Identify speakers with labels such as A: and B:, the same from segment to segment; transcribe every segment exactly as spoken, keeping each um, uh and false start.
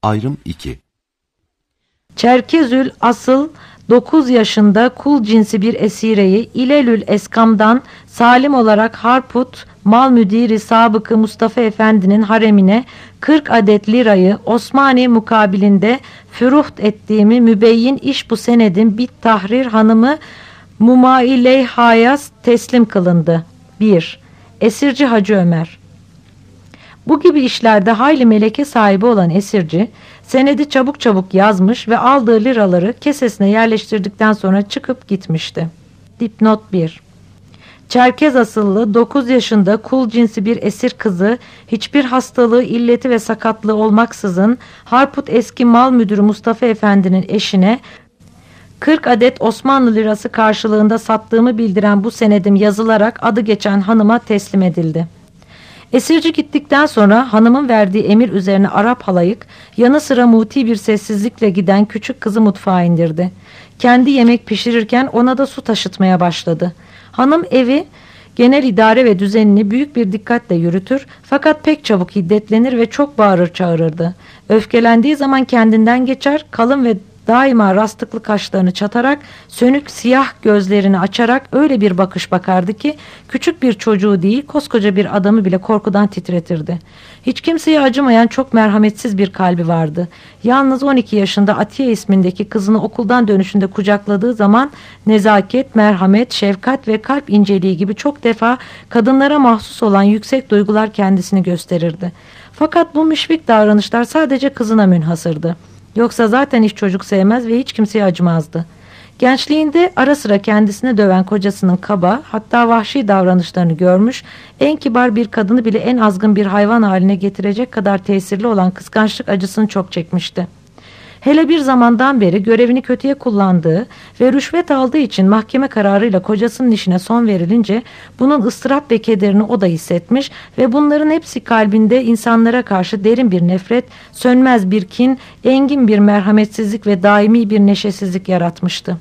A: Ayrım iki.
B: Çerkezül asıl dokuz yaşında kul cinsi bir esireyi İlelül Eskam'dan salim olarak Harput mal müdiri sabıkı Mustafa Efendi'nin haremine kırk adet lirayı Osmani mukabilinde füruht ettiğimi mübeyyin iş bu senedin bit tahrir hanımı Mumaileyha'ya teslim kılındı. bir. Esirci Hacı Ömer. Bu gibi işlerde hayli meleke sahibi olan esirci, senedi çabuk çabuk yazmış ve aldığı liraları kesesine yerleştirdikten sonra çıkıp gitmişti. Dipnot bir. Çerkez asıllı dokuz yaşında kul cinsi bir esir kızı hiçbir hastalığı, illeti ve sakatlığı olmaksızın Harput eski mal müdürü Mustafa Efendi'nin eşine kırk adet Osmanlı lirası karşılığında sattığımı bildiren bu senedim yazılarak adı geçen hanıma teslim edildi. Esirci gittikten sonra hanımın verdiği emir üzerine Arap halayık yanı sıra muti bir sessizlikle giden küçük kızı mutfağa indirdi. Kendi yemek pişirirken ona da su taşıtmaya başladı. Hanım evi, genel idare ve düzenini büyük bir dikkatle yürütür fakat pek çabuk hiddetlenir ve çok bağırır çağırırdı. Öfkelendiği zaman kendinden geçer, kalın ve daima rastıklı kaşlarını çatarak, sönük siyah gözlerini açarak öyle bir bakış bakardı ki küçük bir çocuğu değil koskoca bir adamı bile korkudan titretirdi. Hiç kimseye acımayan çok merhametsiz bir kalbi vardı. Yalnız on iki yaşında Atiye ismindeki kızını okuldan dönüşünde kucakladığı zaman nezaket, merhamet, şefkat ve kalp inceliği gibi çok defa kadınlara mahsus olan yüksek duygular kendisini gösterirdi. Fakat bu müşfik davranışlar sadece kızına münhasırdı. Yoksa zaten hiç çocuk sevmez ve hiç kimseye acımazdı. Gençliğinde ara sıra kendisini döven kocasının kaba, hatta vahşi davranışlarını görmüş, en kibar bir kadını bile en azgın bir hayvan haline getirecek kadar tesirli olan kıskançlık acısını çok çekmişti. Hele bir zamandan beri görevini kötüye kullandığı ve rüşvet aldığı için mahkeme kararıyla kocasının işine son verilince bunun ıstırap ve kederini o da hissetmiş ve bunların hepsi kalbinde insanlara karşı derin bir nefret, sönmez bir kin, engin bir merhametsizlik ve daimi bir neşesizlik yaratmıştı.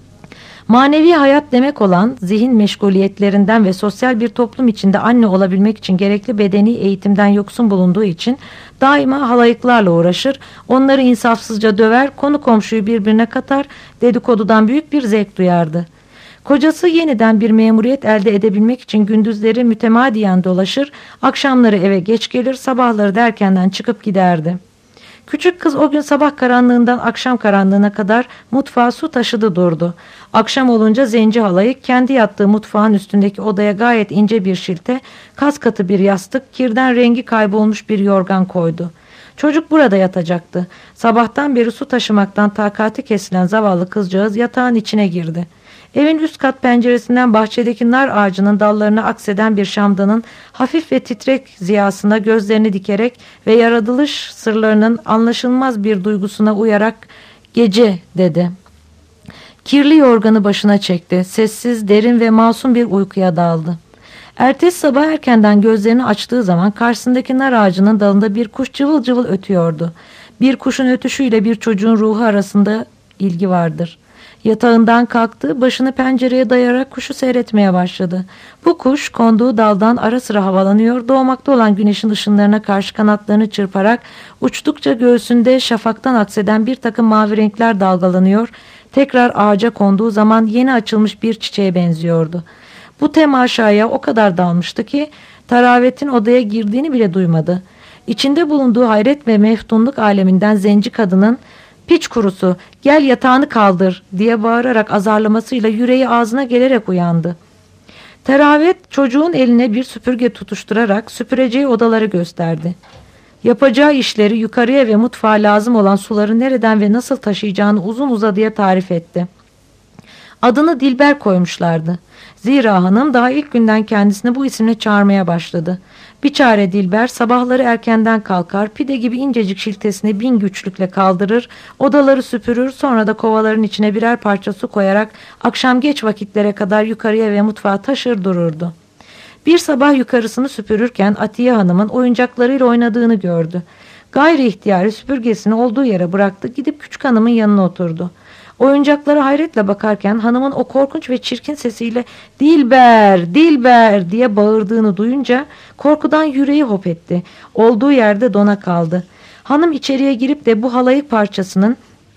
B: Manevi hayat demek olan zihin meşguliyetlerinden ve sosyal bir toplum içinde anne olabilmek için gerekli bedeni eğitimden yoksun bulunduğu için daima halayıklarla uğraşır, onları insafsızca döver, konu komşuyu birbirine katar, dedikodudan büyük bir zevk duyardı. Kocası yeniden bir memuriyet elde edebilmek için gündüzleri mütemadiyen dolaşır, akşamları eve geç gelir, sabahları da erkenden çıkıp giderdi. Küçük kız o gün sabah karanlığından akşam karanlığına kadar mutfağa su taşıdı durdu. Akşam olunca zenci halayık kendi yattığı mutfağın üstündeki odaya gayet ince bir şilte, kas katı bir yastık, kirden rengi kaybolmuş bir yorgan koydu. Çocuk burada yatacaktı. Sabahtan beri su taşımaktan takati kesilen zavallı kızcağız yatağın içine girdi. Evin üst kat penceresinden bahçedeki nar ağacının dallarına akseden bir şamdanın hafif ve titrek ziyasına gözlerini dikerek ve yaratılış sırlarının anlaşılmaz bir duygusuna uyarak "Gece" dedi. Kirli yorganı başına çekti. Sessiz, derin ve masum bir uykuya daldı. Ertesi sabah erkenden gözlerini açtığı zaman karşısındaki nar ağacının dalında bir kuş cıvıl cıvıl ötüyordu. Bir kuşun ötüşüyle bir çocuğun ruhu arasında ilgi vardır. Yatağından kalktı, başını pencereye dayayarak kuşu seyretmeye başladı. Bu kuş konduğu daldan ara sıra havalanıyor, doğmakta olan güneşin ışınlarına karşı kanatlarını çırparak uçtukça göğsünde şafaktan akseden bir takım mavi renkler dalgalanıyor, tekrar ağaca konduğu zaman yeni açılmış bir çiçeğe benziyordu. Bu temaşaya o kadar dalmıştı ki Taravet'in odaya girdiğini bile duymadı. İçinde bulunduğu hayret ve meftunluk aleminden zenci kadının "Piç kurusu, gel yatağını kaldır" diye bağırarak azarlamasıyla yüreği ağzına gelerek uyandı. Teravet çocuğun eline bir süpürge tutuşturarak süpüreceği odaları gösterdi. Yapacağı işleri, yukarıya ve mutfağa lazım olan suları nereden ve nasıl taşıyacağını uzun uzadıya tarif etti. Adını Dilber koymuşlardı. Zira hanım daha ilk günden kendisini bu isimle çağırmaya başladı. Biçare Dilber sabahları erkenden kalkar, pide gibi incecik şiltesini bin güçlükle kaldırır, odaları süpürür, sonra da kovaların içine birer parça su koyarak akşam geç vakitlere kadar yukarıya ve mutfağa taşır dururdu. Bir sabah yukarısını süpürürken Atiye Hanım'ın oyuncaklarıyla oynadığını gördü. Gayri ihtiyari süpürgesini olduğu yere bıraktı, gidip küçük hanımın yanına oturdu. Oyuncaklara hayretle bakarken hanımın o korkunç ve çirkin sesiyle "Dilber, Dilber" diye bağırdığını duyunca korkudan yüreği hop etti. Olduğu yerde dona kaldı. Hanım içeriye girip de bu halayık parçasının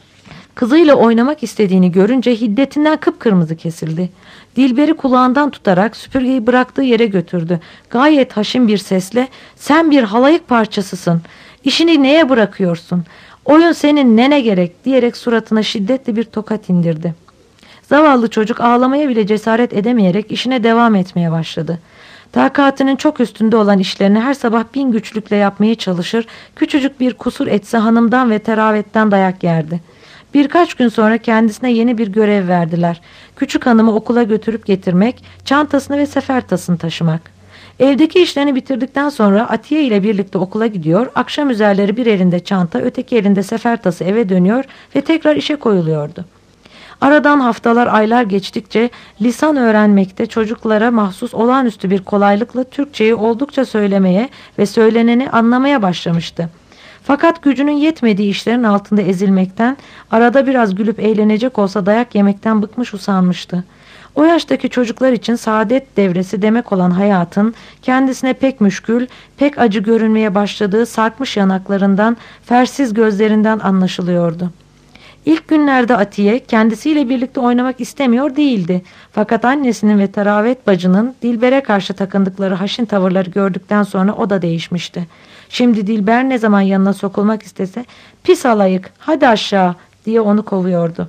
B: kızıyla oynamak istediğini görünce hiddetinden kıpkırmızı kesildi. Dilber'i kulağından tutarak süpürgeyi bıraktığı yere götürdü. Gayet haşin bir sesle "Sen bir halayık parçasısın. İşini neye bırakıyorsun? Oyun senin nene gerek?" diyerek suratına şiddetli bir tokat indirdi. Zavallı çocuk ağlamaya bile cesaret edemeyerek işine devam etmeye başladı. Takatinin çok üstünde olan işlerini her sabah bin güçlükle yapmaya çalışır, küçücük bir kusur etse hanımdan ve teravetten dayak yerdi. Birkaç gün sonra kendisine yeni bir görev verdiler. Küçük hanımı okula götürüp getirmek, çantasını ve sefertasını taşımak. Evdeki işlerini bitirdikten sonra Atiye ile birlikte okula gidiyor, akşam üzerleri bir elinde çanta, öteki elinde sefertası eve dönüyor ve tekrar işe koyuluyordu. Aradan haftalar, aylar geçtikçe lisan öğrenmekte çocuklara mahsus olağanüstü bir kolaylıkla Türkçeyi oldukça söylemeye ve söyleneni anlamaya başlamıştı. Fakat gücünün yetmediği işlerin altında ezilmekten, arada biraz gülüp eğlenecek olsa dayak yemekten bıkmış usanmıştı. O yaştaki çocuklar için saadet devresi demek olan hayatın kendisine pek müşkül, pek acı görünmeye başladığı sarkmış yanaklarından, fersiz gözlerinden anlaşılıyordu. İlk günlerde Atiye kendisiyle birlikte oynamak istemiyor değildi. Fakat annesinin ve Teravet bacının Dilber'e karşı takındıkları haşin tavırları gördükten sonra o da değişmişti. Şimdi Dilber ne zaman yanına sokulmak istese "Pis alayık, hadi aşağı" diye onu kovuyordu.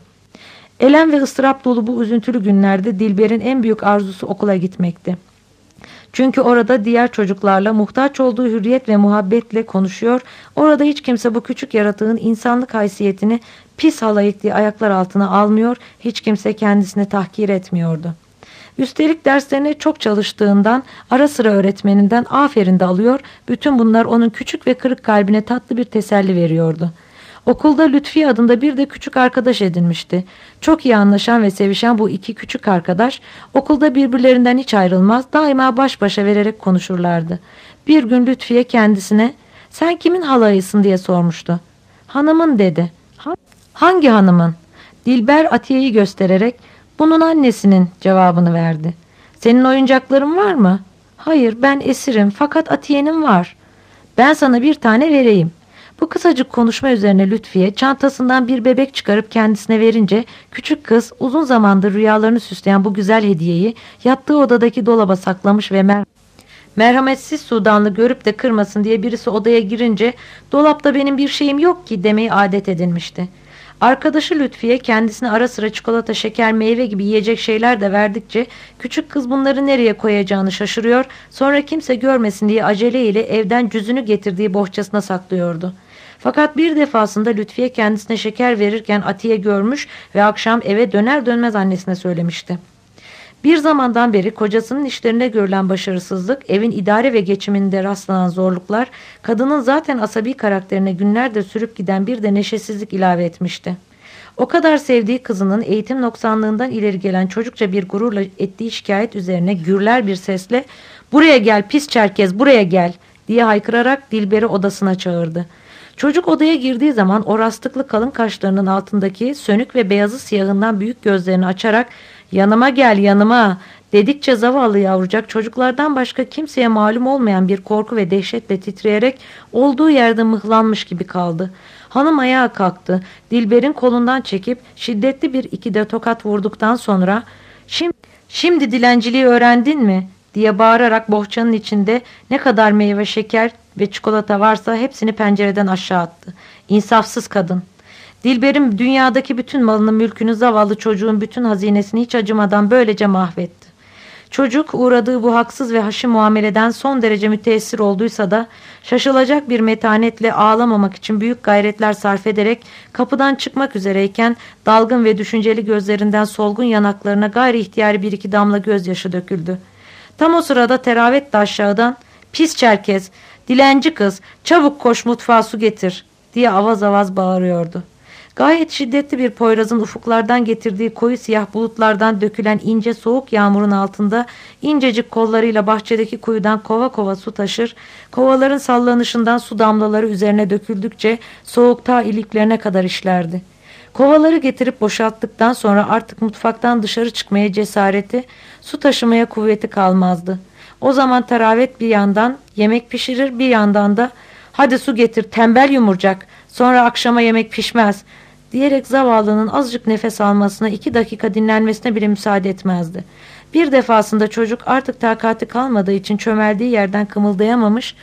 B: Elem ve ıstırap dolu bu üzüntülü günlerde Dilber'in en büyük arzusu okula gitmekti. Çünkü orada diğer çocuklarla muhtaç olduğu hürriyet ve muhabbetle konuşuyor, orada hiç kimse bu küçük yaratığın insanlık haysiyetini pis halayık diye ayaklar altına almıyor, hiç kimse kendisini tahkir etmiyordu. Üstelik derslerine çok çalıştığından ara sıra öğretmeninden aferin de alıyor, bütün bunlar onun küçük ve kırık kalbine tatlı bir teselli veriyordu. Okulda Lütfiye adında bir de küçük arkadaş edinmişti. Çok iyi anlaşan ve sevişen bu iki küçük arkadaş okulda birbirlerinden hiç ayrılmaz, daima baş başa vererek konuşurlardı. Bir gün Lütfiye kendisine "Sen kimin halayısın?" diye sormuştu. "Hanımın" dedi. Ha "Hangi hanımın?" Dilber Atiye'yi göstererek "Bunun annesinin" cevabını verdi. "Senin oyuncakların var mı?" "Hayır, ben esirim, fakat Atiye'nin var." "Ben sana bir tane vereyim." Bu kısacık konuşma üzerine Lütfiye çantasından bir bebek çıkarıp kendisine verince küçük kız uzun zamandır rüyalarını süsleyen bu güzel hediyeyi yattığı odadaki dolaba saklamış ve mer merhametsiz Sudanlı görüp de kırmasın diye birisi odaya girince "Dolapta benim bir şeyim yok ki" demeyi adet edinmişti. Arkadaşı Lütfiye kendisine ara sıra çikolata, şeker, meyve gibi yiyecek şeyler de verdikçe küçük kız bunları nereye koyacağını şaşırıyor, sonra kimse görmesin diye aceleyle evden cüzünü getirdiği bohçasına saklıyordu. Fakat bir defasında Lütfiye kendisine şeker verirken Atiye görmüş ve akşam eve döner dönmez annesine söylemişti. Bir zamandan beri kocasının işlerinde görülen başarısızlık, evin idare ve geçiminde rastlanan zorluklar, kadının zaten asabi karakterine günlerdir sürüp giden bir de neşesizlik ilave etmişti. O kadar sevdiği kızının eğitim noksanlığından ileri gelen çocukça bir gururla ettiği şikayet üzerine gürler bir sesle "Buraya gel pis Çerkez, buraya gel" diye haykırarak Dilber'i odasına çağırdı. Çocuk odaya girdiği zaman o rastıklı kalın kaşlarının altındaki sönük ve beyazı siyahından büyük gözlerini açarak "Yanıma gel, yanıma" dedikçe zavallı yavrucak çocuklardan başka kimseye malum olmayan bir korku ve dehşetle titreyerek olduğu yerde mıhlanmış gibi kaldı. Hanım ayağa kalktı. Dilber'in kolundan çekip şiddetli bir iki de tokat vurduktan sonra "Şimdi, şimdi dilenciliği öğrendin mi?" diye bağırarak bohçanın içinde ne kadar meyve, şeker ve çikolata varsa hepsini pencereden aşağı attı. İnsafsız kadın. Dilber'in dünyadaki bütün malını, mülkünü, zavallı çocuğun bütün hazinesini hiç acımadan böylece mahvetti. Çocuk uğradığı bu haksız ve haşin muameleden son derece müteessir olduysa da şaşılacak bir metanetle ağlamamak için büyük gayretler sarf ederek kapıdan çıkmak üzereyken dalgın ve düşünceli gözlerinden solgun yanaklarına gayri ihtiyari bir iki damla gözyaşı döküldü. Tam o sırada Teravet de aşağıdan "Pis Çerkez, dilenci kız, çabuk koş mutfağa su getir" diye avaz avaz bağırıyordu. Gayet şiddetli bir Poyraz'ın ufuklardan getirdiği koyu siyah bulutlardan dökülen ince soğuk yağmurun altında incecik kollarıyla bahçedeki kuyudan kova kova su taşır, kovaların sallanışından su damlaları üzerine döküldükçe soğukta iliklerine kadar işlerdi. Kovaları getirip boşalttıktan sonra artık mutfaktan dışarı çıkmaya cesareti, su taşımaya kuvveti kalmazdı. O zaman Teravet bir yandan yemek pişirir, bir yandan da Hadi su getir tembel yumurcak, sonra akşama yemek pişmez diyerek zavallının azıcık nefes almasına, iki dakika dinlenmesine bile müsaade etmezdi. Bir defasında çocuk artık takati kalmadığı için çömeldiği yerden kımıldayamamış,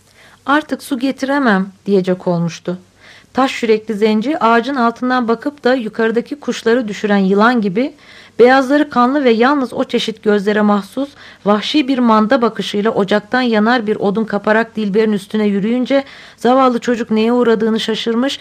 B: artık su getiremem diyecek olmuştu. Taş yürekli zenci ağacın altından bakıp da yukarıdaki kuşları düşüren yılan gibi beyazları kanlı ve yalnız o çeşit gözlere mahsus vahşi bir manda bakışıyla ocaktan yanar bir odun kaparak Dilber'in üstüne yürüyünce zavallı çocuk neye uğradığını şaşırmış,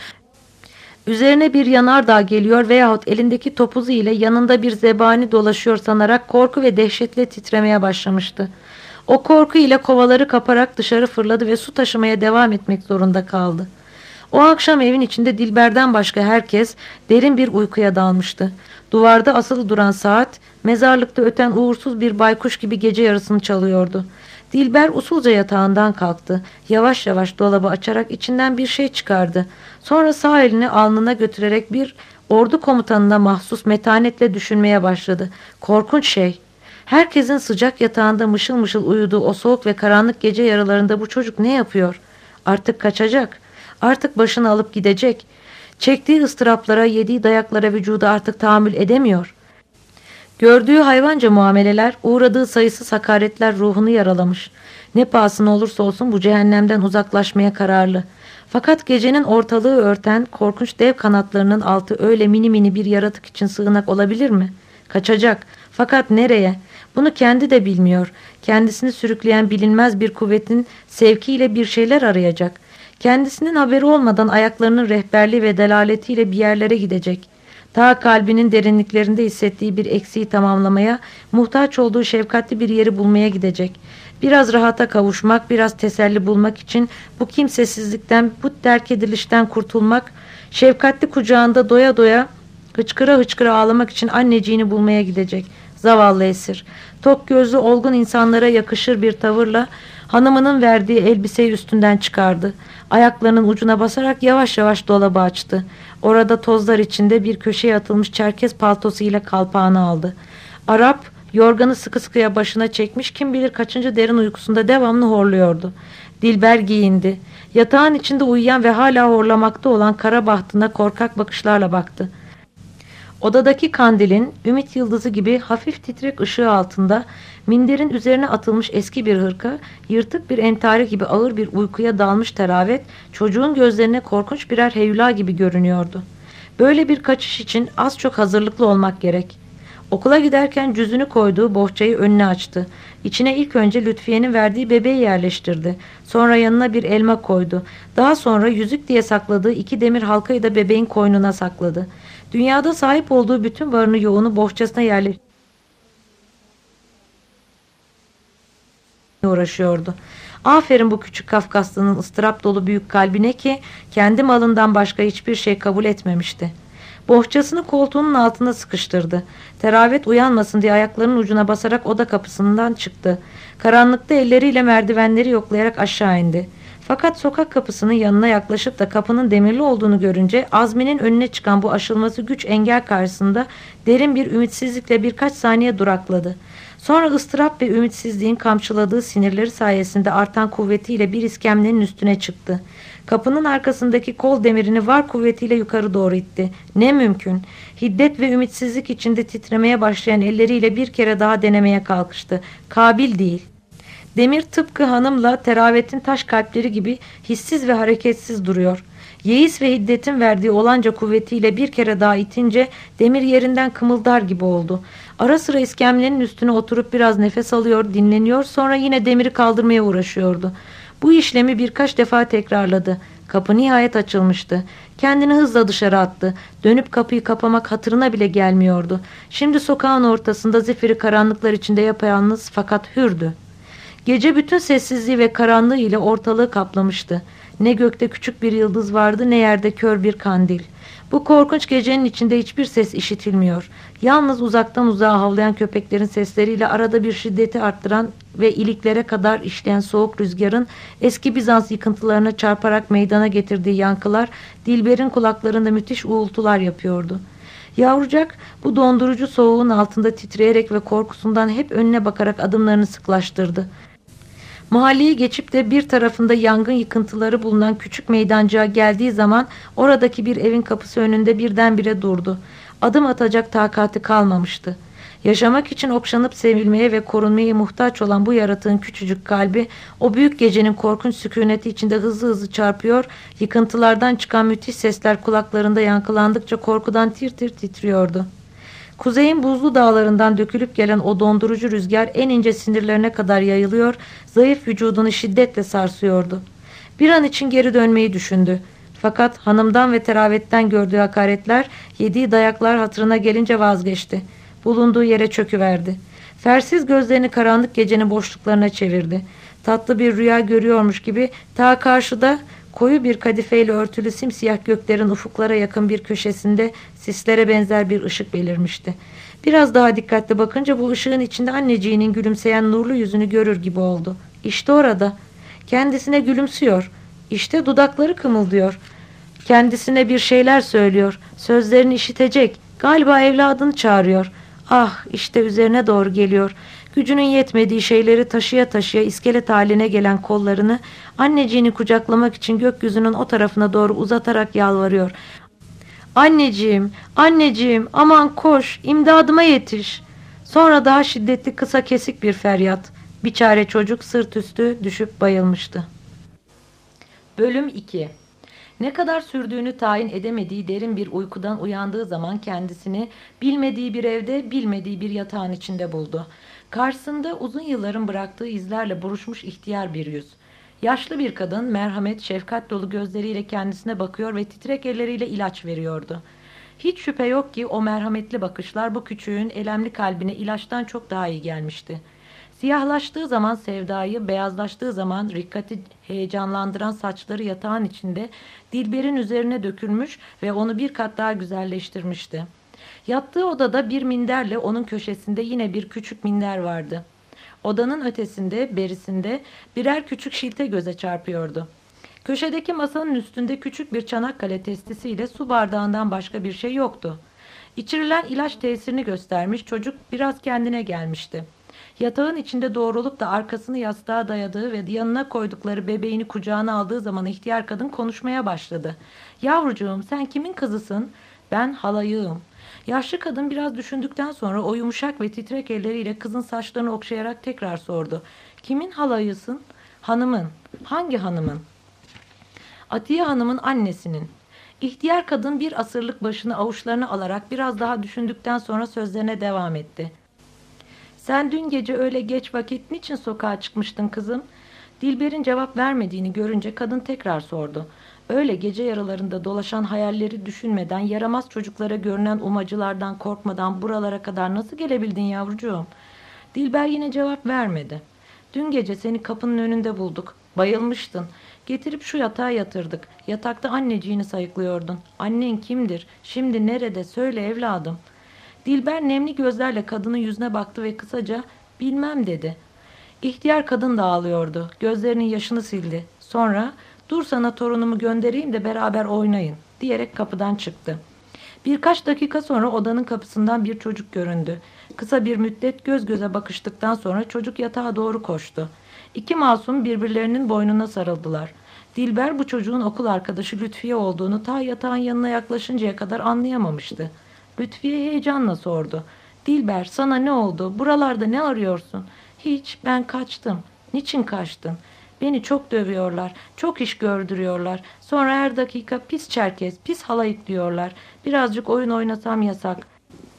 B: üzerine bir yanardağ geliyor veyahut elindeki topuzu ile yanında bir zebani dolaşıyor sanarak korku ve dehşetle titremeye başlamıştı. O korku ile kovaları kaparak dışarı fırladı ve su taşımaya devam etmek zorunda kaldı. O akşam evin içinde Dilber'den başka herkes derin bir uykuya dalmıştı. Duvarda asılı duran saat, mezarlıkta öten uğursuz bir baykuş gibi gece yarısını çalıyordu. Dilber usulca yatağından kalktı. Yavaş yavaş dolabı açarak içinden bir şey çıkardı. Sonra sağ elini alnına götürerek bir ordu komutanına mahsus metanetle düşünmeye başladı. Korkunç şey. Herkesin sıcak yatağında mışıl mışıl uyuduğu o soğuk ve karanlık gece yaralarında bu çocuk ne yapıyor? Artık kaçacak. Artık başını alıp gidecek. Çektiği ıstıraplara, yediği dayaklara vücudu artık tahammül edemiyor. Gördüğü hayvanca muameleler, uğradığı sayısız hakaretler ruhunu yaralamış. Ne pahasına olursa olsun bu cehennemden uzaklaşmaya kararlı. Fakat gecenin ortalığı örten korkunç dev kanatlarının altı öyle mini mini bir yaratık için sığınak olabilir mi? Kaçacak. Fakat nereye? Bunu kendi de bilmiyor. Kendisini sürükleyen bilinmez bir kuvvetin sevkiyle bir şeyler arayacak. Kendisinin haberi olmadan ayaklarının rehberliği ve delaletiyle bir yerlere gidecek. Ta kalbinin derinliklerinde hissettiği bir eksiği tamamlamaya, muhtaç olduğu şefkatli bir yeri bulmaya gidecek. Biraz rahata kavuşmak, biraz teselli bulmak için bu kimsesizlikten, bu terk edilişten kurtulmak, şefkatli kucağında doya doya hıçkıra hıçkıra ağlamak için anneciğini bulmaya gidecek. Zavallı esir, tok gözlü olgun insanlara yakışır bir tavırla hanımının verdiği elbiseyi üstünden çıkardı. Ayaklarının ucuna basarak yavaş yavaş dolabı açtı. Orada tozlar içinde bir köşeye atılmış çerkez paltosu ile kalpağını aldı. Arap yorganı sıkı sıkıya başına çekmiş, kim bilir kaçıncı derin uykusunda devamlı horluyordu. Dilber giyindi. Yatağın içinde uyuyan ve hala horlamakta olan kara bahtına korkak bakışlarla baktı. Odadaki kandilin ümit yıldızı gibi hafif titrek ışığı altında minderin üzerine atılmış eski bir hırka, yırtık bir entari gibi ağır bir uykuya dalmış teravet çocuğun gözlerine korkunç birer heyula gibi görünüyordu. Böyle bir kaçış için az çok hazırlıklı olmak gerek. Okula giderken cüzünü koyduğu bohçayı önüne açtı. İçine ilk önce Lütfiye'nin verdiği bebeği yerleştirdi. Sonra yanına bir elma koydu. Daha sonra yüzük diye sakladığı iki demir halkayı da bebeğin koynuna sakladı. Dünyada sahip olduğu bütün varını yoğunu bohçasına yerleştirdi. Uğraşıyordu. Aferin bu küçük Kafkaslının ıstırap dolu büyük kalbine ki kendi malından başka hiçbir şey kabul etmemişti. Bohçasını koltuğunun altına sıkıştırdı. Teravet uyanmasın diye ayaklarının ucuna basarak oda kapısından çıktı. Karanlıkta elleriyle merdivenleri yoklayarak aşağı indi. Fakat sokak kapısının yanına yaklaşıp da kapının demirli olduğunu görünce Azmi'nin önüne çıkan bu aşılması güç engel karşısında derin bir ümitsizlikle birkaç saniye durakladı. Sonra ıstırap ve ümitsizliğin kamçıladığı sinirleri sayesinde artan kuvvetiyle bir iskemlenin üstüne çıktı. Kapının arkasındaki kol demirini var kuvvetiyle yukarı doğru itti. Ne mümkün. Hiddet ve ümitsizlik içinde titremeye başlayan elleriyle bir kere daha denemeye kalkıştı. Kabil değil. Demir tıpkı hanımla teravetin taş kalpleri gibi hissiz ve hareketsiz duruyor. Yeis ve hiddetin verdiği olanca kuvvetiyle bir kere daha itince demir yerinden kımıldar gibi oldu. Ara sıra iskemlenin üstüne oturup biraz nefes alıyor, dinleniyor, sonra yine demiri kaldırmaya uğraşıyordu. Bu işlemi birkaç defa tekrarladı. Kapı nihayet açılmıştı. Kendini hızla dışarı attı. Dönüp kapıyı kapamak hatırına bile gelmiyordu. Şimdi sokağın ortasında zifiri karanlıklar içinde yapayalnız fakat hürdü. Gece bütün sessizliği ve karanlığı ile ortalığı kaplamıştı. Ne gökte küçük bir yıldız vardı, ne yerde kör bir kandil. Bu korkunç gecenin içinde hiçbir ses işitilmiyor. Yalnız uzaktan uzağa havlayan köpeklerin sesleriyle arada bir şiddeti arttıran ve iliklere kadar işleyen soğuk rüzgarın eski Bizans yıkıntılarına çarparak meydana getirdiği yankılar Dilber'in kulaklarında müthiş uğultular yapıyordu. Yavrucak bu dondurucu soğuğun altında titreyerek ve korkusundan hep önüne bakarak adımlarını sıklaştırdı. Mahalleyi geçip de bir tarafında yangın yıkıntıları bulunan küçük meydancığa geldiği zaman oradaki bir evin kapısı önünde birdenbire durdu. Adım atacak takati kalmamıştı. Yaşamak için okşanıp sevilmeye ve korunmaya muhtaç olan bu yaratığın küçücük kalbi o büyük gecenin korkunç sükuneti içinde hızlı hızlı çarpıyor, yıkıntılardan çıkan müthiş sesler kulaklarında yankılandıkça korkudan tir tir titriyordu. Kuzeyin buzlu dağlarından dökülüp gelen o dondurucu rüzgar en ince sinirlerine kadar yayılıyor, zayıf vücudunu şiddetle sarsıyordu. Bir an için geri dönmeyi düşündü. Fakat hanımdan ve teravetten gördüğü hakaretler, yediği dayaklar hatırına gelince vazgeçti. Bulunduğu yere çöküverdi. Fersiz gözlerini karanlık gecenin boşluklarına çevirdi. Tatlı bir rüya görüyormuş gibi ta karşıda koyu bir kadifeyle örtülü simsiyah göklerin ufuklara yakın bir köşesinde sislere benzer bir ışık belirmişti. Biraz daha dikkatli bakınca bu ışığın içinde anneciğinin gülümseyen nurlu yüzünü görür gibi oldu. İşte orada. Kendisine gülümsüyor. İşte dudakları kımıldıyor. Kendisine bir şeyler söylüyor. Sözlerini işitecek. Galiba evladını çağırıyor. Ah, işte üzerine doğru geliyor. Gücünün yetmediği şeyleri taşıya taşıya iskelet haline gelen kollarını anneciğini kucaklamak için gökyüzünün o tarafına doğru uzatarak yalvarıyor. Anneciğim, anneciğim, aman koş, imdadıma yetiş. Sonra daha şiddetli, kısa kesik bir feryat. Biçare çocuk sırt üstü düşüp bayılmıştı. Bölüm iki. Ne kadar sürdüğünü tayin edemediği derin bir uykudan uyandığı zaman kendisini bilmediği bir evde, bilmediği bir yatağın içinde buldu. Karşısında uzun yılların bıraktığı izlerle buruşmuş ihtiyar bir yüz. Yaşlı bir kadın merhamet, şefkat dolu gözleriyle kendisine bakıyor ve titrek elleriyle ilaç veriyordu. Hiç şüphe yok ki o merhametli bakışlar bu küçüğün elemli kalbine ilaçtan çok daha iyi gelmişti. Siyahlaştığı zaman sevdayı, beyazlaştığı zaman rikkati heyecanlandıran saçları yatağın içinde Dilber'in üzerine dökülmüş ve onu bir kat daha güzelleştirmişti. Yattığı odada bir minderle onun köşesinde yine bir küçük minder vardı. Odanın ötesinde, berisinde birer küçük şilte göze çarpıyordu. Köşedeki masanın üstünde küçük bir Çanakkale testisiyle su bardağından başka bir şey yoktu. İçirilen ilaç tesirini göstermiş, çocuk biraz kendine gelmişti. Yatağın içinde doğrulup da arkasını yastığa dayadığı ve yanına koydukları bebeğini kucağına aldığı zaman ihtiyar kadın konuşmaya başladı. "Yavrucuğum, sen kimin kızısın?" "Ben halayığım." Yaşlı kadın biraz düşündükten sonra o yumuşak ve titrek elleriyle kızın saçlarını okşayarak tekrar sordu. "Kimin halayısın?" "Hanımın." "Hangi hanımın?" "Atiye Hanım'ın annesinin." İhtiyar kadın bir asırlık başını avuçlarına alarak biraz daha düşündükten sonra sözlerine devam etti. "Sen dün gece öyle geç vakit niçin sokağa çıkmıştın kızım?" Dilber'in cevap vermediğini görünce kadın tekrar sordu. "Öyle gece yarılarında dolaşan hayalleri düşünmeden, yaramaz çocuklara görünen umacılardan korkmadan buralara kadar nasıl gelebildin yavrucuğum?" Dilber yine cevap vermedi. "Dün gece seni kapının önünde bulduk. Bayılmıştın. Getirip şu yatağa yatırdık. Yatakta anneciğini sayıklıyordun. Annen kimdir? Şimdi nerede? Söyle evladım." Dilber nemli gözlerle kadının yüzüne baktı ve kısaca "Bilmem" dedi. İhtiyar kadın da ağlıyordu. Gözlerinin yaşını sildi. Sonra "Dur sana torunumu göndereyim de beraber oynayın" diyerek kapıdan çıktı. Birkaç dakika sonra odanın kapısından bir çocuk göründü. Kısa bir müddet göz göze bakıştıktan sonra çocuk yatağa doğru koştu. İki masum birbirlerinin boynuna sarıldılar. Dilber bu çocuğun okul arkadaşı Lütfiye olduğunu ta yatağın yanına yaklaşıncaya kadar anlayamamıştı. Lütfiye heyecanla sordu. "Dilber, sana ne oldu? Buralarda ne arıyorsun?" "Hiç, ben kaçtım." "Niçin kaçtın?" "Beni çok dövüyorlar, çok iş gördürüyorlar. Sonra her dakika pis çerkez, pis halayık diyorlar. Birazcık oyun oynasam yasak.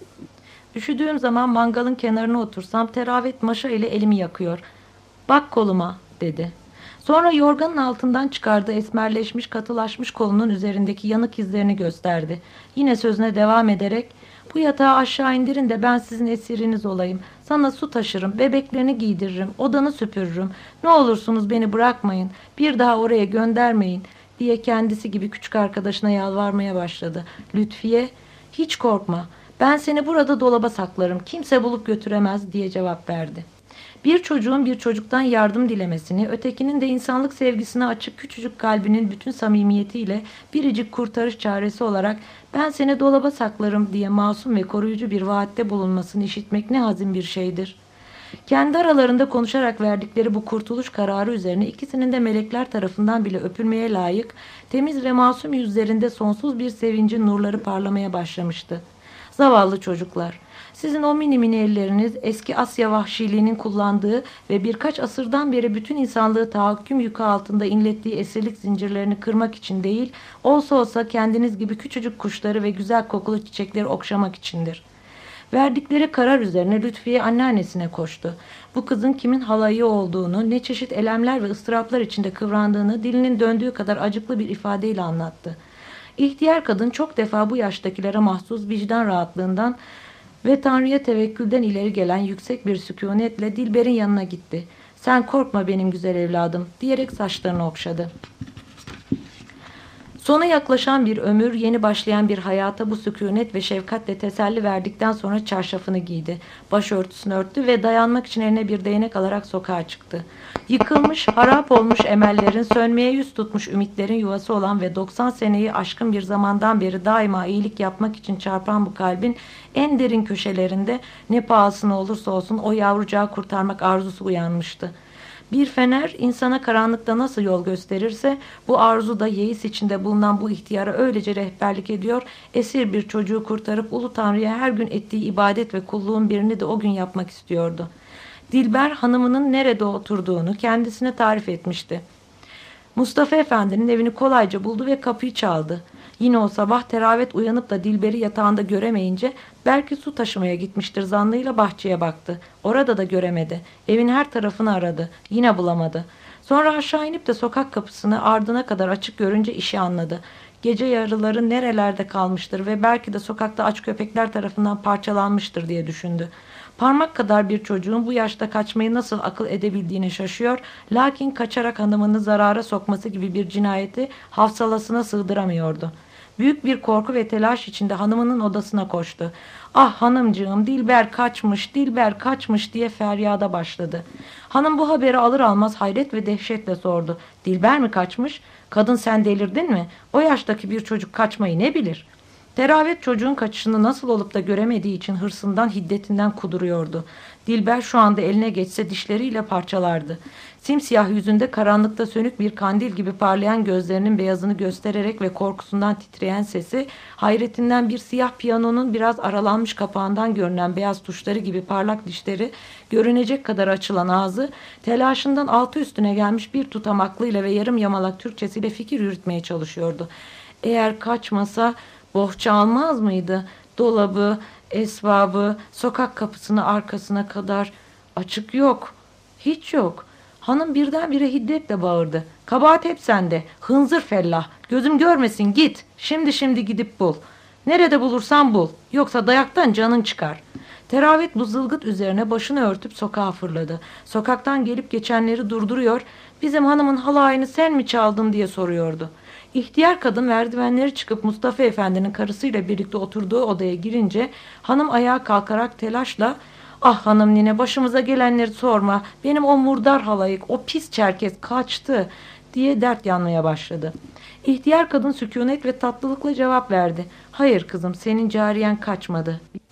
B: Üşüdüğüm zaman mangalın kenarına otursam teravet maşa ile elimi yakıyor. Bak koluma" dedi. Sonra yorganın altından çıkardığı esmerleşmiş, katılaşmış kolunun üzerindeki yanık izlerini gösterdi. Yine sözüne devam ederek "Bu yatağı aşağı indirin de ben sizin esiriniz olayım. Sana su taşırım, bebeklerini giydiririm, odanı süpürürüm. Ne olursunuz beni bırakmayın, bir daha oraya göndermeyin" diye kendisi gibi küçük arkadaşına yalvarmaya başladı. Lütfiye "Hiç korkma, ben seni burada dolaba saklarım, kimse bulup götüremez" diye cevap verdi. Bir çocuğun bir çocuktan yardım dilemesini, ötekinin de insanlık sevgisine açık küçücük kalbinin bütün samimiyetiyle biricik kurtarış çaresi olarak "Ben seni dolaba saklarım" diye masum ve koruyucu bir vaatte bulunmasını işitmek ne hazin bir şeydir. Kendi aralarında konuşarak verdikleri bu kurtuluş kararı üzerine ikisinin de melekler tarafından bile öpülmeye layık, temiz ve masum yüzlerinde sonsuz bir sevincin nurları parlamaya başlamıştı. Zavallı çocuklar! Sizin o mini mini elleriniz eski Asya vahşiliğinin kullandığı ve birkaç asırdan beri bütün insanlığı tahakküm yükü altında inlettiği esirlik zincirlerini kırmak için değil, olsa olsa kendiniz gibi küçücük kuşları ve güzel kokulu çiçekleri okşamak içindir. Verdikleri karar üzerine Lütfiye anneannesine koştu. Bu kızın kimin halayı olduğunu, ne çeşit elemler ve ıstıraplar içinde kıvrandığını dilinin döndüğü kadar acıklı bir ifadeyle anlattı. İhtiyar kadın çok defa bu yaştakilere mahsus vicdan rahatlığından ve Tanrı'ya tevekkülden ileri gelen yüksek bir sükunetle Dilber'in yanına gitti. "Sen korkma benim güzel evladım," diyerek saçlarını okşadı. Sona yaklaşan bir ömür, yeni başlayan bir hayata bu sükunet ve şefkatle teselli verdikten sonra çarşafını giydi. Başörtüsünü örttü ve dayanmak için eline bir değnek alarak sokağa çıktı. Yıkılmış, harap olmuş emellerin, sönmeye yüz tutmuş ümitlerin yuvası olan ve doksan seneyi aşkın bir zamandan beri daima iyilik yapmak için çarpan bu kalbin en derin köşelerinde ne pahasına olursa olsun o yavrucağı kurtarmak arzusu uyanmıştı. Bir fener insana karanlıkta nasıl yol gösterirse bu arzu da yeis içinde bulunan bu ihtiyara öylece rehberlik ediyor, esir bir çocuğu kurtarıp Ulu Tanrı'ya her gün ettiği ibadet ve kulluğun birini de o gün yapmak istiyordu. Dilber hanımının nerede oturduğunu kendisine tarif etmişti. Mustafa Efendi'nin evini kolayca buldu ve kapıyı çaldı. Yine o sabah Teravet uyanıp da Dilber'i yatağında göremeyince belki su taşımaya gitmiştir zannıyla bahçeye baktı. Orada da göremedi. Evin her tarafını aradı. Yine bulamadı. Sonra aşağı inip de sokak kapısını ardına kadar açık görünce işi anladı. Gece yarıları nerelerde kalmıştır ve belki de sokakta aç köpekler tarafından parçalanmıştır diye düşündü. Parmak kadar bir çocuğun bu yaşta kaçmayı nasıl akıl edebildiğine şaşıyor, lakin kaçarak hanımını zarara sokması gibi bir cinayeti hafsalasına sığdıramıyordu. Büyük bir korku ve telaş içinde hanımının odasına koştu. "Ah hanımcığım, Dilber kaçmış, Dilber kaçmış," diye feryada başladı. Hanım bu haberi alır almaz hayret ve dehşetle sordu. "Dilber mi kaçmış? Kadın sen delirdin mi? O yaştaki bir çocuk kaçmayı ne bilir?" Teravet çocuğun kaçışını nasıl olup da göremediği için hırsından, hiddetinden kuduruyordu. Dilber şu anda eline geçse dişleriyle parçalardı. Simsiyah yüzünde karanlıkta sönük bir kandil gibi parlayan gözlerinin beyazını göstererek ve korkusundan titreyen sesi, hayretinden bir siyah piyanonun biraz aralanmış kapağından görünen beyaz tuşları gibi parlak dişleri, görünecek kadar açılan ağzı, telaşından altı üstüne gelmiş bir tutam aklıyla ve yarım yamalak Türkçesiyle fikir yürütmeye çalışıyordu. Eğer kaçmasa bohça almaz mıydı? Dolabı, esvabı, sokak kapısını arkasına kadar açık yok. Hiç yok. Hanım birdenbire hiddetle bağırdı. "Kabahat hep sende. Hınzır fellah. Gözüm görmesin git. Şimdi şimdi gidip bul. Nerede bulursan bul. Yoksa dayaktan canın çıkar." Teravet bu zılgıt üzerine başını örtüp sokağa fırladı. Sokaktan gelip geçenleri durduruyor, "Bizim hanımın halayını sen mi çaldın?" diye soruyordu. İhtiyar kadın merdivenleri çıkıp Mustafa Efendi'nin karısıyla birlikte oturduğu odaya girince hanım ayağa kalkarak telaşla "Ah hanım nine, başımıza gelenleri sorma. Benim o murdar halayık, o pis çerkez kaçtı," diye dert yanmaya başladı. İhtiyar kadın sükunet ve tatlılıkla cevap verdi. "Hayır kızım, senin cariyen kaçmadı.